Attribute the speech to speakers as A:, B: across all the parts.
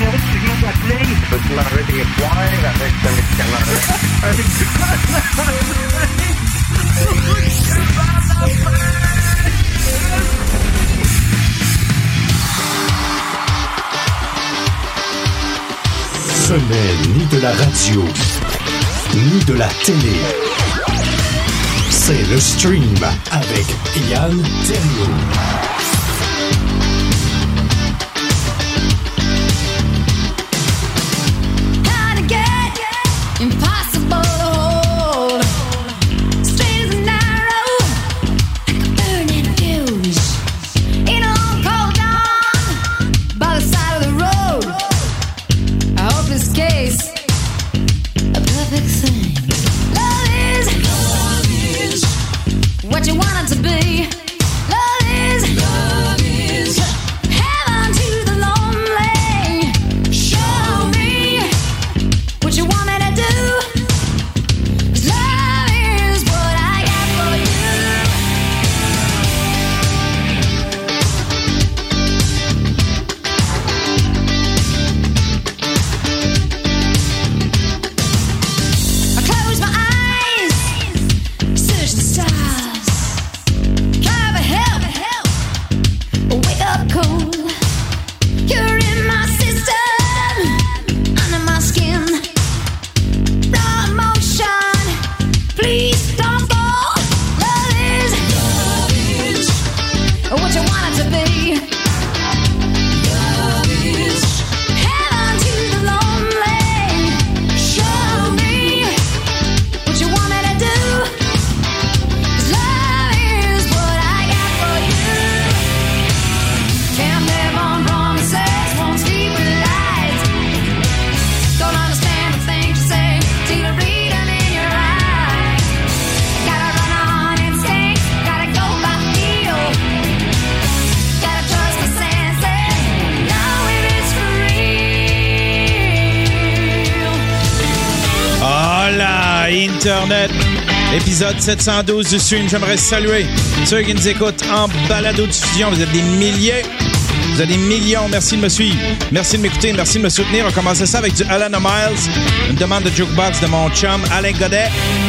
A: numéro que tu viens d'appeler?
B: Peux-tu m'enlever des points avec ce
C: Ce n'est ni de la radio, ni de la télé. C'est le stream avec Yann Terriot.
D: What you want it to be. Love is heaven to the lonely. Show me what you want me to do. 'Cause love is what I got for you. I close my eyes, search the stars.
E: Internet, épisode 712 du stream. J'aimerais saluer ceux qui nous écoutent en balado-diffusion. Vous êtes des milliers, vous êtes des millions. Merci de me suivre, merci de m'écouter, merci de me soutenir. On commence ça avec du Alana Miles, une demande de jukebox de mon chum Alain Godet.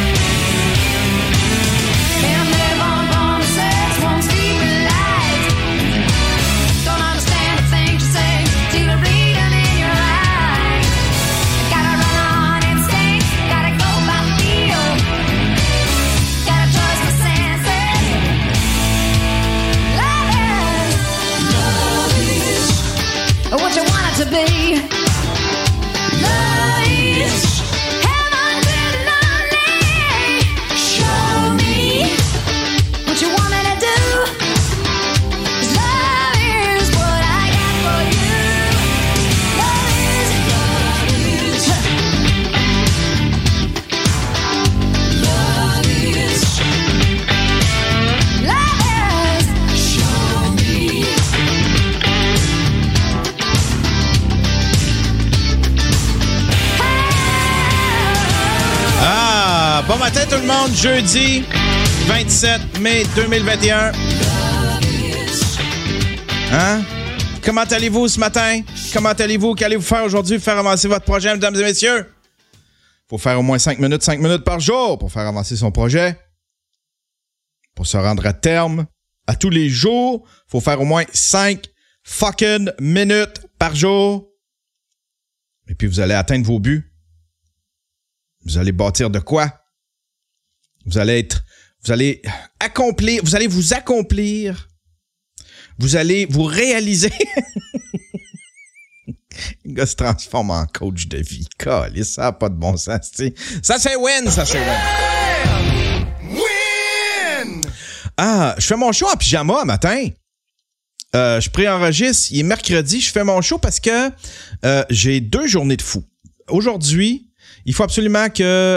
D: To be. Love is heaven to the lonely. Show me what you want me to do. 'Cause love is what I got for you. Love is love is show me.
E: Bon matin tout le monde, jeudi 27 mai 2021. Hein? Comment allez-vous ce matin? Comment allez-vous? Qu'allez-vous faire aujourd'hui pour faire avancer votre projet, mesdames et messieurs? Faut faire au moins 5 minutes par jour pour faire avancer son projet. Pour se rendre à terme, à tous les jours, faut faire au moins 5 fucking minutes par jour. Et puis vous allez atteindre vos buts. Vous allez bâtir de quoi? Vous allez vous accomplir. Vous allez vous réaliser. Le gars se transforme en coach de vie. Calisse, ça n'a pas de bon sens, tu sais. Ça, c'est win. Win! Ah, je fais mon show en pyjama matin. Je préenregistre. Il est mercredi. Je fais mon show parce que j'ai 2 journées de fou. Aujourd'hui, il faut absolument que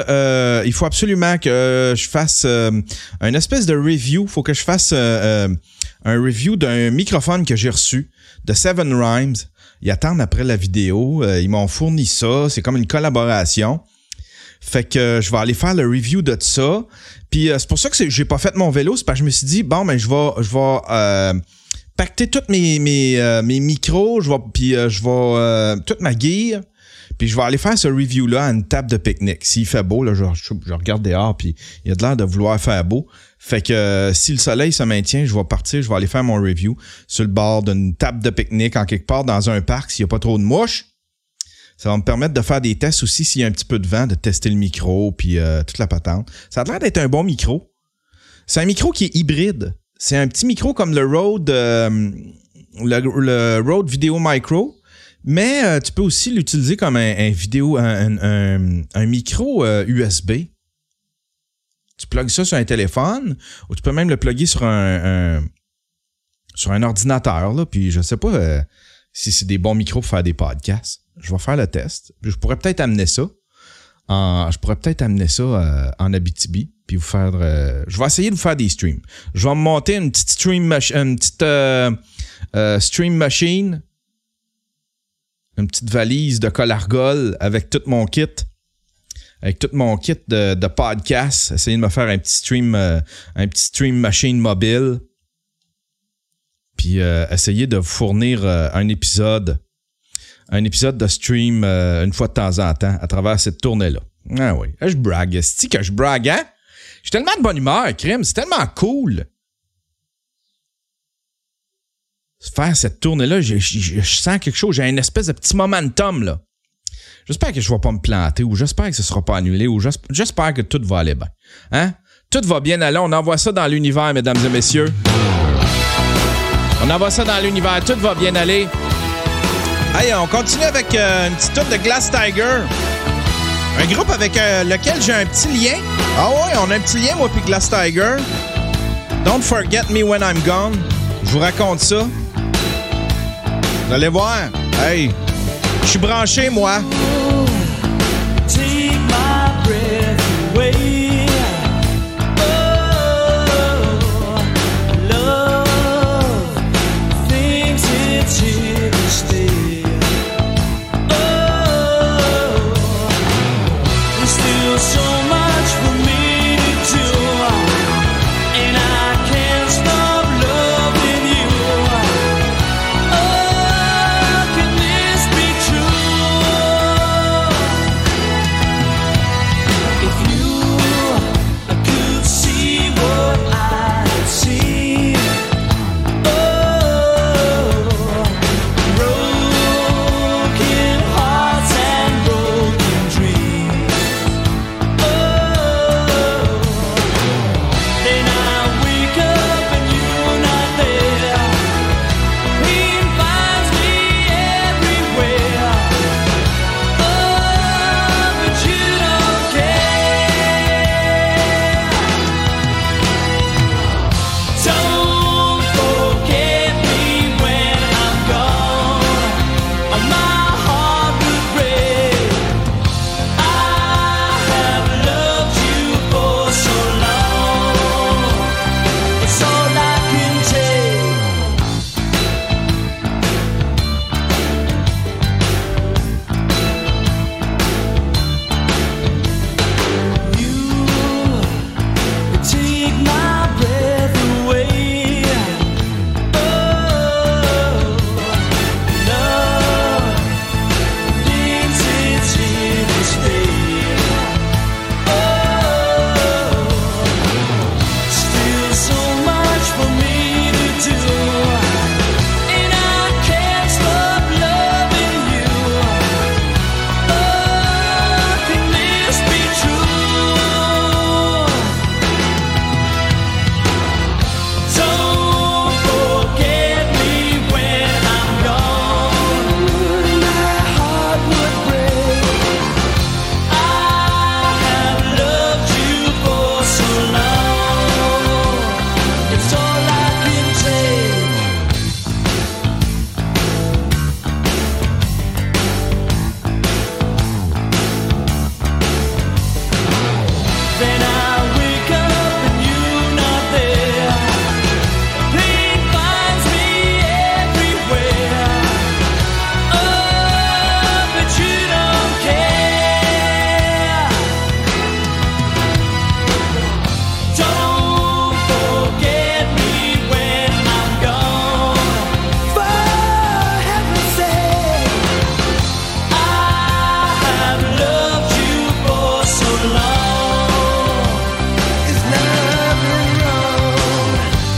E: je fasse une espèce de review. Il faut que je fasse un review d'un microphone que j'ai reçu de Seven Rhymes. Ils attendent après la vidéo. Ils m'ont fourni ça. C'est comme une collaboration. Fait que je vais aller faire le review de ça. Puis c'est pour ça que j'ai pas fait mon vélo. C'est parce que je me suis dit, bon, ben je vais pacter tous mes micros, je vais toute ma gear, puis je vais aller faire ce review-là à une table de pique-nique. S'il fait beau, là, je regarde dehors, puis il y a de l'air de vouloir faire beau. Fait que si le soleil se maintient, je vais partir, je vais aller faire mon review sur le bord d'une table de pique-nique en quelque part dans un parc s'il n'y a pas trop de mouches. Ça va me permettre de faire des tests aussi s'il y a un petit peu de vent, de tester le micro puis toute la patente. Ça a l'air d'être un bon micro. C'est un micro qui est hybride. C'est un petit micro comme le Rode le Rode Video Micro, mais tu peux aussi l'utiliser comme un micro USB. Tu plugues ça sur un téléphone ou tu peux même le plugger sur un ordinateur, là, puis je sais pas si c'est des bons micros pour faire des podcasts. Je vais faire le test. Je pourrais peut-être amener ça. En Abitibi, puis vous faire. Je vais essayer de vous faire des streams. Je vais me monter une petite stream machine, une petite valise de Colargol avec tout mon kit. Avec tout mon kit de podcast, essayer de me faire un petit stream machine mobile. Puis essayer de vous fournir un épisode de stream une fois de temps en temps à travers cette tournée-là. Ah oui, je brague. C'est-tu que je brague, hein? J'ai tellement de bonne humeur, crime. C'est tellement cool. Faire cette tournée-là, je sens quelque chose. J'ai une espèce de petit momentum, là. J'espère que je ne vais pas me planter ou j'espère que ce ne sera pas annulé ou j'espère que tout va aller bien. Hein? Tout va bien aller. On envoie ça dans l'univers, mesdames et messieurs. On envoie ça dans l'univers. Tout va bien aller. Hey, on continue avec une petite tour de Glass Tiger. Un groupe avec lequel j'ai un petit lien. Ah ouais, on a un petit lien, moi puis Glass Tiger. Don't Forget Me When I'm Gone. Je vous raconte ça. Vous allez voir. Hey, je suis branché, moi.
A: Take my breath away. Oh, love thinks it's here to stay. Oh, there's still so much for me to do, and I can't stop loving you. Oh, can this be true?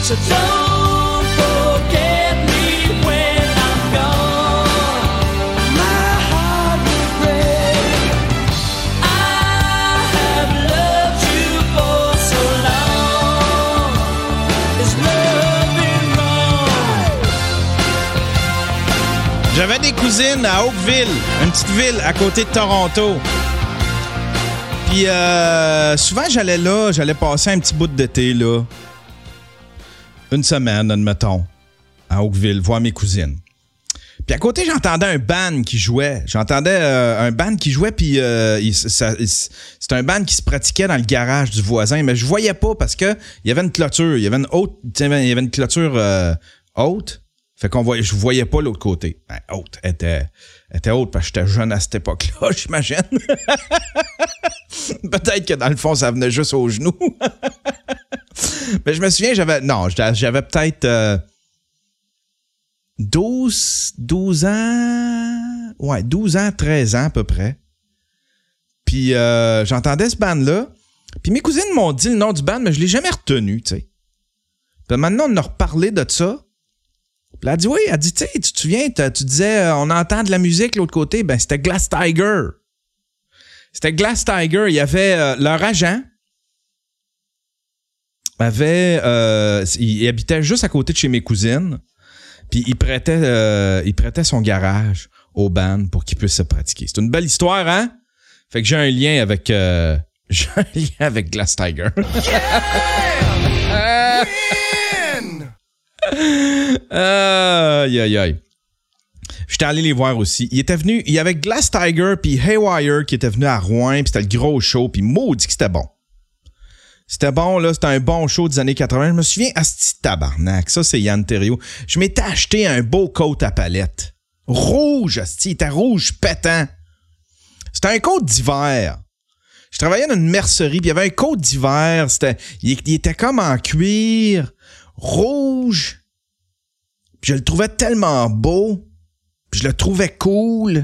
A: So don't forget me when I'm gone. My heart will break. I have loved you for so long. Is love been wrong?
E: J'avais des cousines à Oakville, une petite ville à côté de Toronto. Puis souvent, j'allais passer un petit bout d'été, là. Une semaine, admettons, à Oakville, voir mes cousines. Puis à côté, j'entendais un band qui jouait. Puis c'était un band qui se pratiquait dans le garage du voisin, mais je voyais pas parce que il y avait une clôture. Il y avait une clôture haute. Fait je voyais pas l'autre côté. Ben, haute, était haute parce que j'étais jeune à cette époque-là, j'imagine. Peut-être que dans le fond, ça venait juste aux genoux. Mais je me souviens, j'avais peut-être 12 ans. Ouais, 12 ans, 13 ans à peu près. Puis j'entendais ce band-là. Puis mes cousines m'ont dit le nom du band, mais je l'ai jamais retenu, tu sais. Puis maintenant, on a reparlé de ça. Puis elle a dit, oui, tu sais, tu te souviens, tu disais, on entend de la musique de l'autre côté. Ben, c'était Glass Tiger. C'était Glass Tiger. Il y avait leur agent. Il habitait juste à côté de chez mes cousines. Puis il prêtait son garage au band pour qu'ils puissent se pratiquer. C'est une belle histoire, hein? Fait que j'ai un lien avec Glass Tiger. Aïe, aïe, aïe. J'étais allé les voir aussi. Il y avait Glass Tiger puis Haywire qui était venu à Rouen, puis c'était le gros show, puis maudit que c'était bon. C'était bon, là, c'était un bon show des années 80. Je me souviens, asti tabarnak, ça c'est Yann Terriot. Je m'étais acheté un beau coat à palette. Rouge, asti, il était rouge pétant. C'était un coat d'hiver. Je travaillais dans une mercerie, puis il y avait un coat d'hiver. Il était comme en cuir, rouge. Puis je le trouvais tellement beau. Puis je le trouvais cool.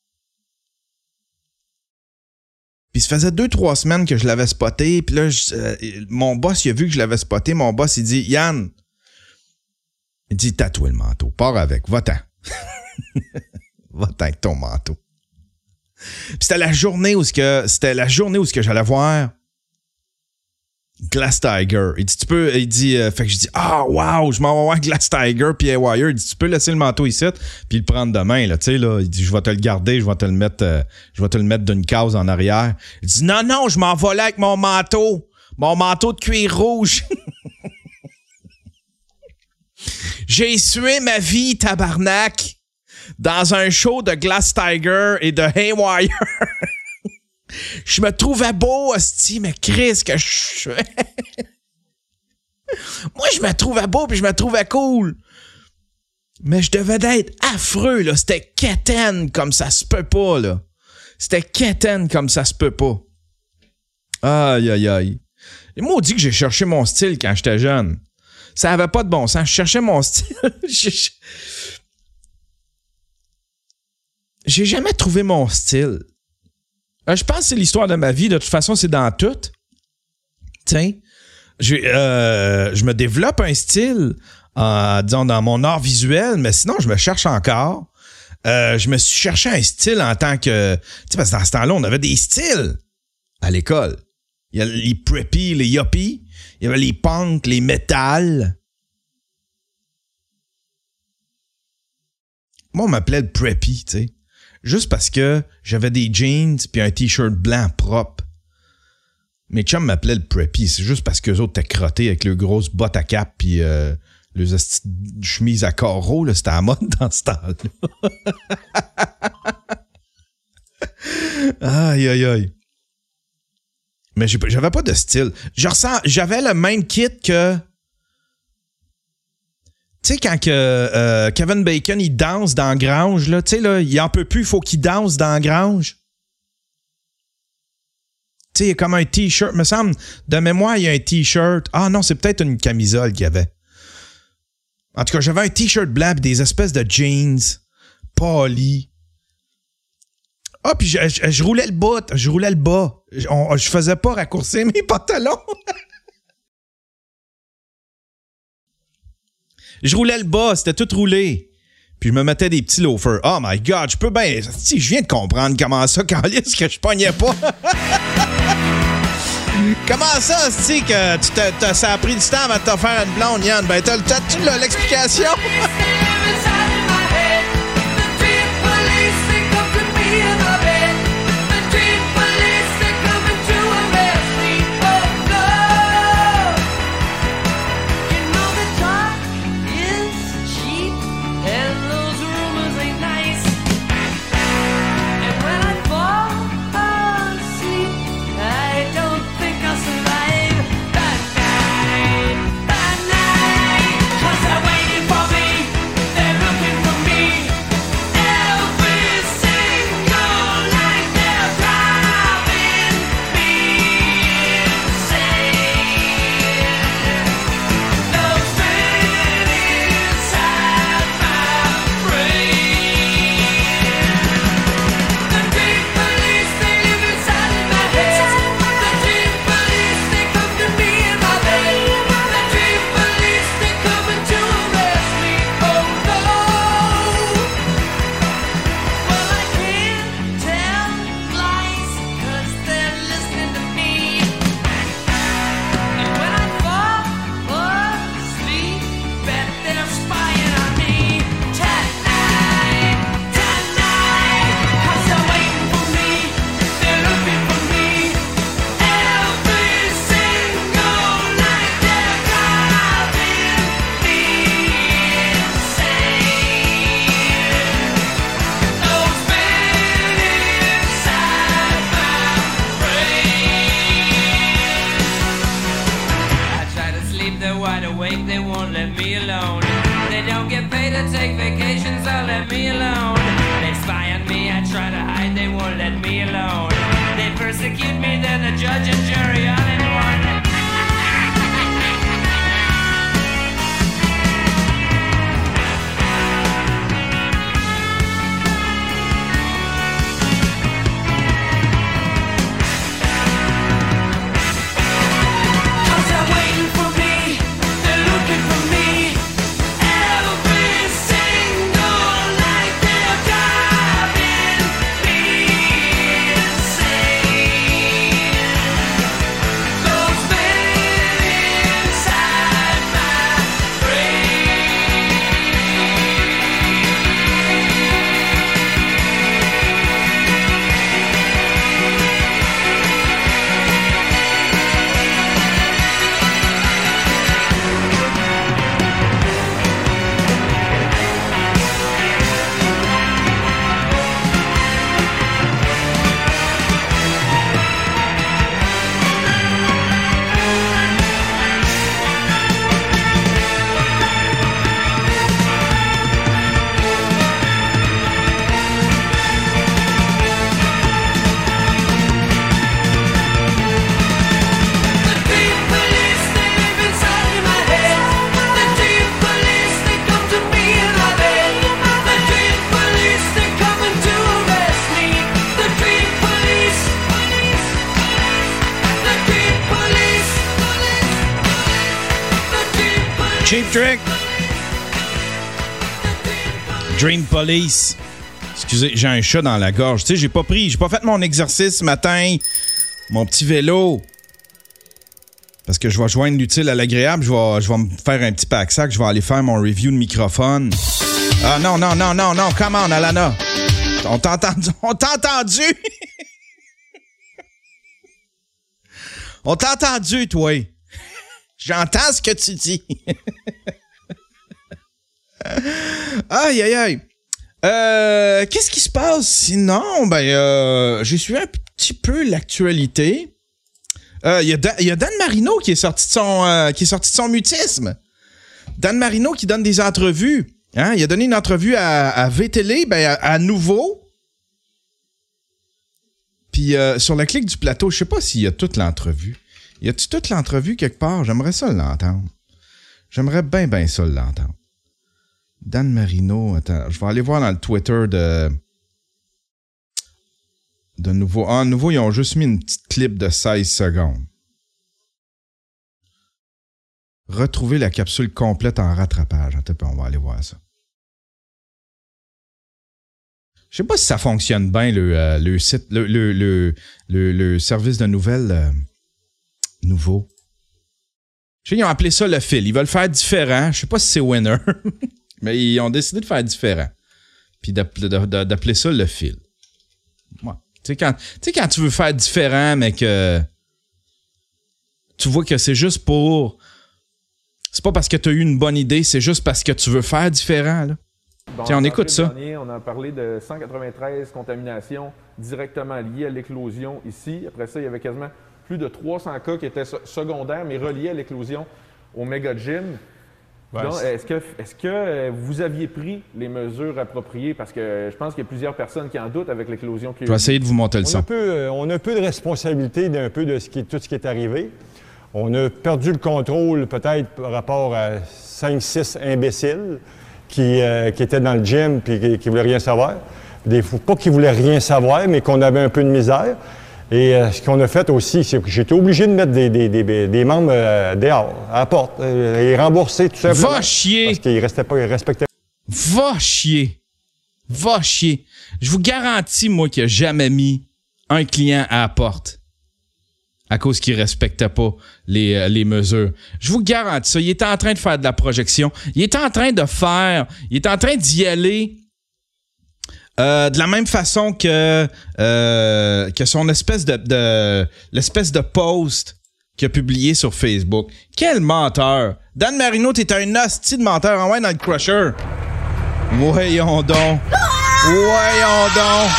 E: Puis ça faisait 2-3 semaines que je l'avais spoté. Puis là, mon boss, il a vu que je l'avais spoté. Mon boss, il dit, Yann, il dit, tatoue le manteau. Pars avec. Va-t'en. Va-t'en avec ton manteau. Puis c'était la journée où que j'allais voir Glass Tiger. Il dit, fait que je dis, wow, je m'en vais voir Glass Tiger puis Haywire. Il dit, tu peux laisser le manteau ici puis le prendre demain, là, tu sais, là. Il dit, je vais te le garder, je vais te le mettre d'une case en arrière. Il dit, non, je m'en vais là avec mon manteau de cuir rouge. J'ai sué ma vie, tabarnak, dans un show de Glass Tiger et de Haywire. Je me trouvais beau, hostie, mais Chris, que je... Moi, je me trouvais beau puis je me trouvais cool. Mais je devais d'être affreux, là. C'était quétaine comme ça se peut pas, là. C'était quétaine comme ça se peut pas. Aïe, aïe, aïe. Et moi, on dit que j'ai cherché mon style quand j'étais jeune. Ça avait pas de bon sens. Je cherchais mon style. J'ai jamais trouvé mon style. Je pense que c'est l'histoire de ma vie. De toute façon, c'est dans tout. Tiens, je me développe un style, disons, dans mon art visuel, mais sinon, je me cherche encore. Je me suis cherché un style en tant que... Tu sais, parce que dans ce temps-là, on avait des styles à l'école. Il y a les preppy, les yuppies. Il y avait les punks, les metal. Moi, on m'appelait le preppy, tu sais. Juste parce que j'avais des jeans puis un t-shirt blanc propre. Mes chums m'appelaient le preppy. C'est juste parce qu'eux autres étaient crottés avec leurs grosses bottes à cap puis leurs chemises à carreaux. Là, c'était à la mode dans ce temps-là. Aïe, aïe, aïe. Mais j'avais pas de style. J'avais le même kit que... Tu sais, quand Kevin Bacon, il danse dans la grange, là, tu sais, là, il en peut plus, il faut qu'il danse dans la grange. Tu sais, il y a comme un t-shirt, me semble, de mémoire, il y a un t-shirt. Ah non, c'est peut-être une camisole qu'il y avait. En tout cas, j'avais un t-shirt blanc et des espèces de jeans polis. Ah, puis je roulais le bas. Je faisais pas raccourcir mes pantalons. Je roulais le bas, c'était tout roulé. Puis je me mettais des petits loafers. Oh my God, je peux bien... Si, je viens de comprendre comment ça, Calice, que je pognais pas. Comment ça, c'est que ça a pris du temps avant de te faire une blonde, Yann? Ben, t'as-tu l'explication? Cheap Trick. Dream Police. Excusez, j'ai un chat dans la gorge. Tu sais, j'ai pas fait mon exercice ce matin, mon petit vélo. Parce que je vais joindre l'utile à l'agréable. Je vais me faire un petit pack-sac. Je vais aller faire mon review de microphone. Ah non, come on, Alana. On t'a entendu. On t'a entendu, toi. J'entends ce que tu dis. Aïe, aïe, aïe. Qu'est-ce qui se passe sinon? Ben, j'ai suivi un petit peu l'actualité. Il y a Dan Marino qui est sorti de son mutisme. Dan Marino qui donne des entrevues. Hein? Il a donné une entrevue à VTL, à Nouveau. Puis sur la clique du plateau, je sais pas s'il y a toute l'entrevue. Y a-tu toute l'entrevue quelque part? J'aimerais ça l'entendre. J'aimerais bien ça l'entendre. Dan Marino, attends, je vais aller voir dans le Twitter de Nouveau. Ah, Nouveau, ils ont juste mis une petite clip de 16 secondes. retrouver la capsule complète en rattrapage. Attends, on va aller voir ça. Je sais pas si ça fonctionne bien, le site, le service de nouvelles nouveau. Je sais qu'ils ont appelé ça le fil. Ils veulent faire différent. Je sais pas si c'est winner, mais ils ont décidé de faire différent. Puis d'appeler ça le fil. Ouais. Tu sais, quand tu veux faire différent, mais que tu vois que c'est juste pour... C'est pas parce que tu as eu une bonne idée, c'est juste parce que tu veux faire différent, là.
F: Bon,
E: tiens, on écoute ça.
F: Dernier, on a parlé de 193 contaminations directement liées à l'éclosion ici. Après ça, il y avait quasiment plus de 300 cas qui étaient secondaires, mais reliés à l'éclosion au Mega Gym.
G: Ouais,
F: Donc, est-ce que vous aviez pris les mesures appropriées? Parce que je pense qu'il y a plusieurs personnes qui en doutent avec l'éclosion qui
E: Je vais essayer de vous monter le son.
G: On a un peu de responsabilité d'un peu de tout ce qui est arrivé. On a perdu le contrôle peut-être par rapport à 5-6 imbéciles qui étaient dans le gym et qui ne voulaient rien savoir. Pas qu'ils ne voulaient rien savoir, mais qu'on avait un peu de misère. Et ce qu'on a fait aussi, c'est que j'étais obligé de mettre des membres dehors, à la porte, et rembourser tout simplement.
E: Va chier!
G: Parce qu'ils ne respectaient pas.
E: Va chier! Va chier! Je vous garantis, moi, qu'il n'a jamais mis un client à la porte à cause qu'il ne respectait pas les mesures. Je vous garantis ça. Il était en train de faire de la projection. Il était en train d'y aller de la même façon que son espèce l'espèce de post qu'il a publié sur Facebook. Quel menteur! Dan Marino, t'es un hostie de menteur. Envoie dans le crusher. Voyons donc. Voyons donc.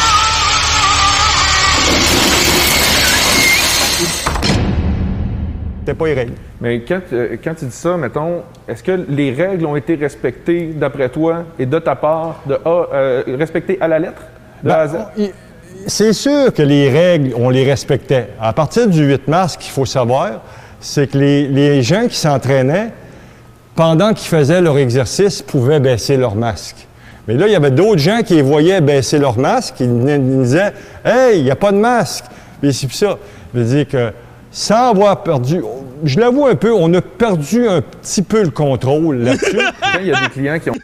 G: C'était pas les règles.
F: Mais quand tu dis ça, mettons, est-ce que les règles ont été respectées d'après toi et de ta part, respectées à la lettre, de A à Z?
G: C'est sûr que les règles, on les respectait. À partir du 8 mars, ce qu'il faut savoir, c'est que les gens qui s'entraînaient, pendant qu'ils faisaient leur exercice, pouvaient baisser leur masque. Mais là, il y avait d'autres gens qui les voyaient baisser leur masque, qui disaient « Hey, il n'y a pas de masque! » Et c'est ça. Je veux dire que sans avoir perdu, je l'avoue un peu, on a perdu un petit peu le contrôle là-dessus.
F: Il y a des clients qui ont...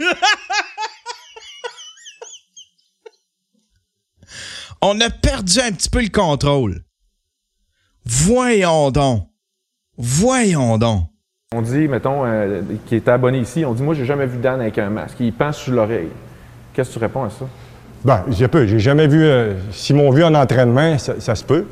E: On a perdu un petit peu le contrôle. Voyons donc. Voyons donc.
F: On dit, mettons, qui était abonné ici, on dit « Moi, j'ai jamais vu Dan avec un masque. Il pense sur l'oreille. » Qu'est-ce que tu réponds à ça?
G: Bien, j'ai jamais vu... S'ils m'ont vu en entraînement, ça se peut.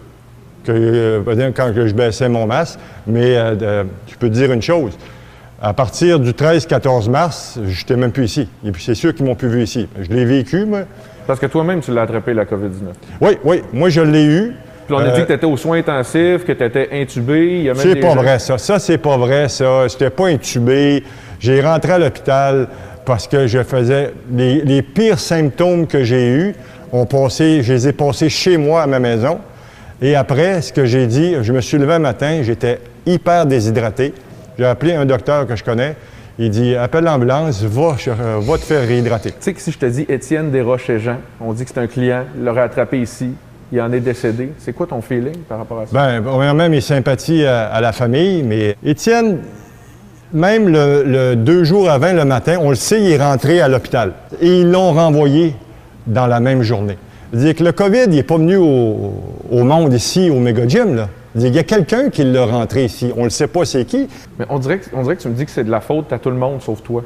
G: Quand je baissais mon masque, mais je peux te dire une chose. À partir du 13-14 mars, je n'étais même plus ici. Et puis c'est sûr qu'ils m'ont plus vu ici. Je l'ai vécu, moi.
F: Parce que toi-même, tu l'as attrapé, la COVID-19.
G: Oui, moi je l'ai eu.
F: Puis on a dit que tu étais aux soins intensifs, que tu étais intubé. Il y a même
G: c'est pas vrai, ça. Ça, c'est pas vrai, ça. J'étais pas intubé. J'ai rentré à l'hôpital parce que je faisais... Les pires symptômes que j'ai eus, je les ai passés chez moi, à ma maison. Et après, ce que j'ai dit, je me suis levé un matin, j'étais hyper déshydraté. J'ai appelé un docteur que je connais. Il dit « Appelle l'ambulance, va te faire réhydrater. »
F: Tu sais que si je te dis Étienne Desroches-Jean, on dit que c'est un client, il l'aurait attrapé ici, il en est décédé. C'est quoi ton feeling par rapport à ça?
G: Bien, premièrement, mes sympathies à la famille, mais Étienne, même le 2 jours avant, le matin, on le sait, il est rentré à l'hôpital. Et ils l'ont renvoyé dans la même journée. C'est-à-dire que le COVID, il n'est pas venu au monde ici, au Mega Gym, là. Il y a quelqu'un qui l'a rentré ici. On ne le sait pas c'est qui.
F: Mais on dirait que tu me dis que c'est de la faute à tout le monde, sauf toi.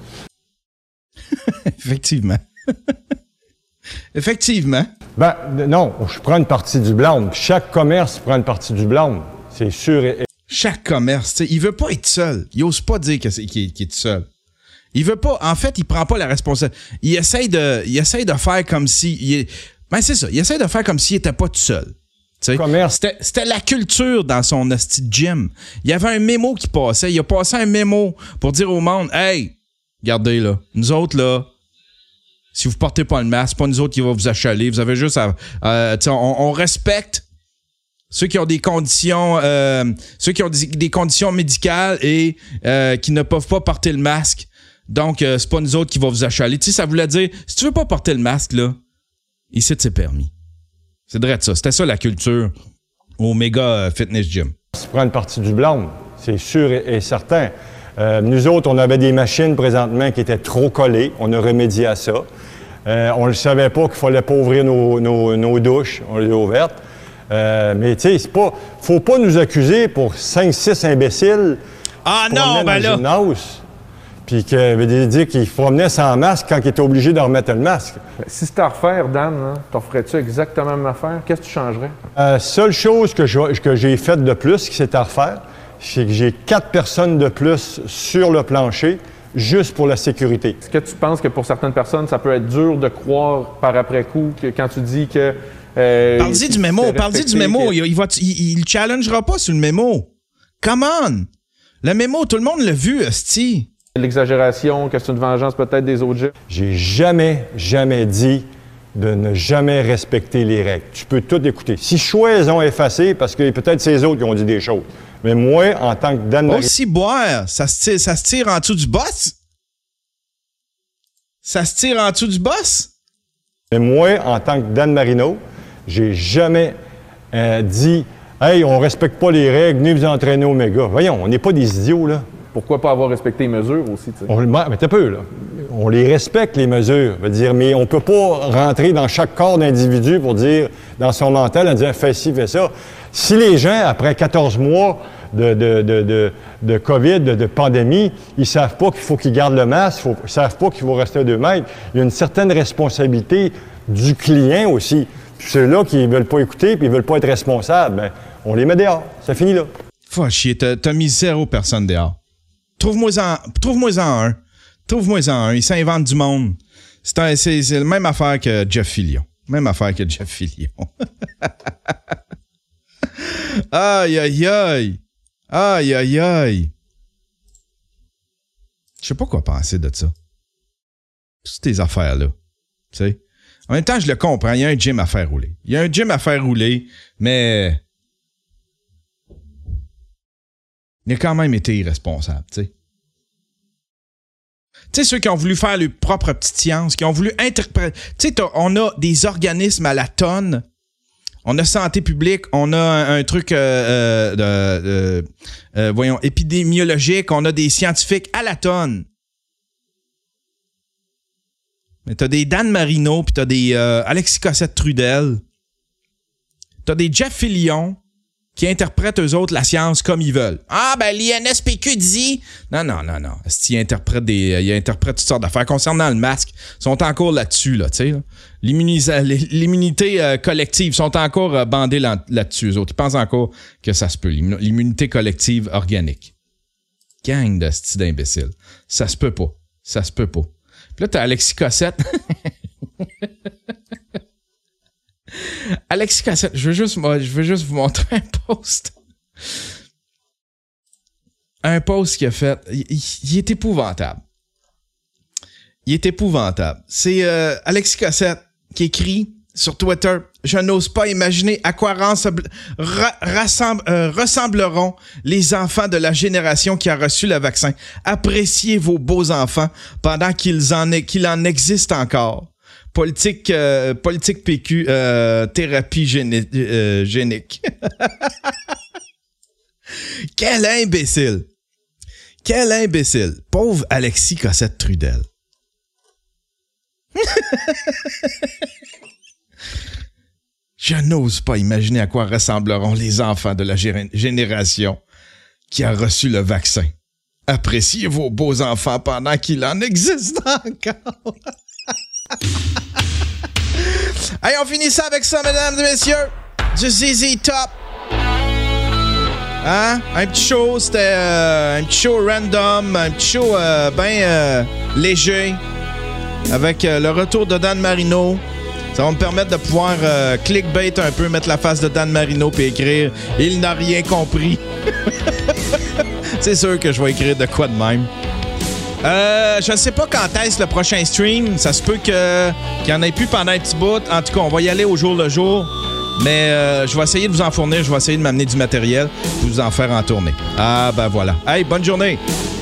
E: Effectivement. Effectivement.
G: Ben non, je prends une partie du blâme. Chaque commerce prend une partie du blâme. C'est sûr.
E: Chaque commerce, tu sais, il veut pas être seul. Il ose pas dire qu'il est seul. Il veut pas... En fait, il prend pas la responsabilité. Il essaye de faire comme si... Ben c'est ça. Il essaie de faire comme s'il était pas tout seul. C'était la culture dans son hostie de gym. Il y avait un mémo qui passait. Il a passé un mémo pour dire au monde « Hey, regardez là, nous autres là, si vous portez pas le masque, c'est pas nous autres qui va vous achaler. Vous avez juste à... on respecte ceux qui ont des conditions des conditions médicales et qui ne peuvent pas porter le masque. Donc, c'est pas nous autres qui va vous achaler. » Tu sais, ça voulait dire, si tu veux pas porter le masque, là, ici, c'est permis. C'est vrai de ça. C'était ça la culture au Mega Fitness Gym.
G: Tu prends une partie du blâme, c'est sûr et certain. Nous autres, on avait des machines présentement qui étaient trop collées. On a remédié à ça. On ne savait pas qu'il ne fallait pas ouvrir nos douches. On les a ouvertes. Mais tu sais, faut pas nous accuser pour 5-6 imbéciles.
E: Ah non, ben là!
G: Gymnase, puis qu'il dit qu'il promenait sans masque quand il était obligé de remettre le masque.
F: Si c'était à refaire, Dan, t'en ferais-tu exactement la même affaire? Qu'est-ce que tu changerais?
G: Seule chose que j'ai faite de plus, qui c'est à refaire, c'est que j'ai 4 personnes de plus sur le plancher, juste pour la sécurité.
F: Est-ce que tu penses que pour certaines personnes, ça peut être dur de croire par après-coup que quand tu dis que...
E: Parle-y du mémo, il le challengera pas sur le mémo. Come on! Le mémo, tout le monde l'a vu, hostie.
F: L'exagération, que c'est une vengeance peut-être des autres gens.
G: J'ai jamais dit de ne jamais respecter les règles. Tu peux tout écouter. Si choix ils ont effacé, parce que peut-être c'est eux autres qui ont dit des choses. Mais moi, en tant que Dan Marino...
E: Aussi boire, ça se tire en dessous du boss? Ça se tire en dessous du boss?
G: Mais moi, en tant que Dan Marino, j'ai jamais dit « Hey, on respecte pas les règles, venez vous entraîner au méga. » Voyons, on n'est pas des idiots, là.
F: Pourquoi pas avoir respecté les mesures aussi, tu sais?
G: Mais t'as peu, là. On les respecte, les mesures. Veut dire, mais on peut pas rentrer dans chaque corps d'individu pour dire, dans son mental, en disant « Fais ci, fais ça ». Si les gens, après 14 mois de COVID, de pandémie, ils savent pas qu'il faut qu'ils gardent le masque, ils savent pas qu'il faut rester à 2 mètres, il y a une certaine responsabilité du client aussi. Puis ceux-là qui veulent pas écouter puis ils veulent pas être responsables, ben, on les met dehors. Ça finit là.
E: Faut chier, t'as mis 0 personnes dehors. Trouve-moi-en un. Trouve-moi-en un. Il s'invente du monde. C'est la même affaire que Jeff Fillion. Aïe, aïe, aïe. Aïe, aïe, aïe. Je sais pas quoi penser de ça. Toutes ces affaires-là. Tu sais. En même temps, je le comprends. Il y a un gym à faire rouler. Mais il a quand même été irresponsable, tu sais. Tu sais, ceux qui ont voulu faire leur propre petite science, qui ont voulu interpréter... Tu sais, on a des organismes à la tonne. On a Santé publique, on a un truc épidémiologique, on a des scientifiques à la tonne. Mais t'as des Dan Marino, puis t'as des Alexis Cossette-Trudel. T'as des Jeff Fillion qui interprètent eux autres la science comme ils veulent. Ah, ben l'INSPQ dit... Non. Ils interprètent toutes sortes d'affaires. Concernant le masque, ils sont encore là-dessus, là, tu sais. Là. L'immunité collective, ils sont encore bandés là-dessus, eux autres. Ils pensent encore que ça se peut. L'immunité collective organique. Gang de style d'imbéciles. Ça se peut pas. Puis là, t'as Alexis Cossette. Alexis Cossette, je veux juste vous montrer un post. Un post qu'il a fait. Il est épouvantable. C'est Alexis Cossette qui écrit sur Twitter « Je n'ose pas imaginer à quoi ressembleront les enfants de la génération qui a reçu le vaccin. Appréciez vos beaux enfants pendant qu'il en existe encore. Politique PQ, thérapie génique. » Quel imbécile! Pauvre Alexis Cossette-Trudel. Je n'ose pas imaginer à quoi ressembleront les enfants de la génération qui a reçu le vaccin. Appréciez vos beaux enfants pendant qu'il en existe encore. Hey, on finit ça avec ça, mesdames et messieurs. Du ZZ Top. Hein? Un petit show, c'était un petit show random, un petit show bien léger. Avec le retour de Dan Marino. Ça va me permettre de pouvoir clickbait un peu, mettre la face de Dan Marino puis écrire « Il n'a rien compris ». C'est sûr que je vais écrire de quoi de même. Je ne sais pas quand est-ce le prochain stream. Ça se peut qu'il n'y en ait plus pendant un petit bout. En tout cas, on va y aller au jour le jour. Mais je vais essayer de vous en fournir. Je vais essayer de m'amener du matériel pour vous en faire en tournée. Ah, ben voilà. Hey, bonne journée!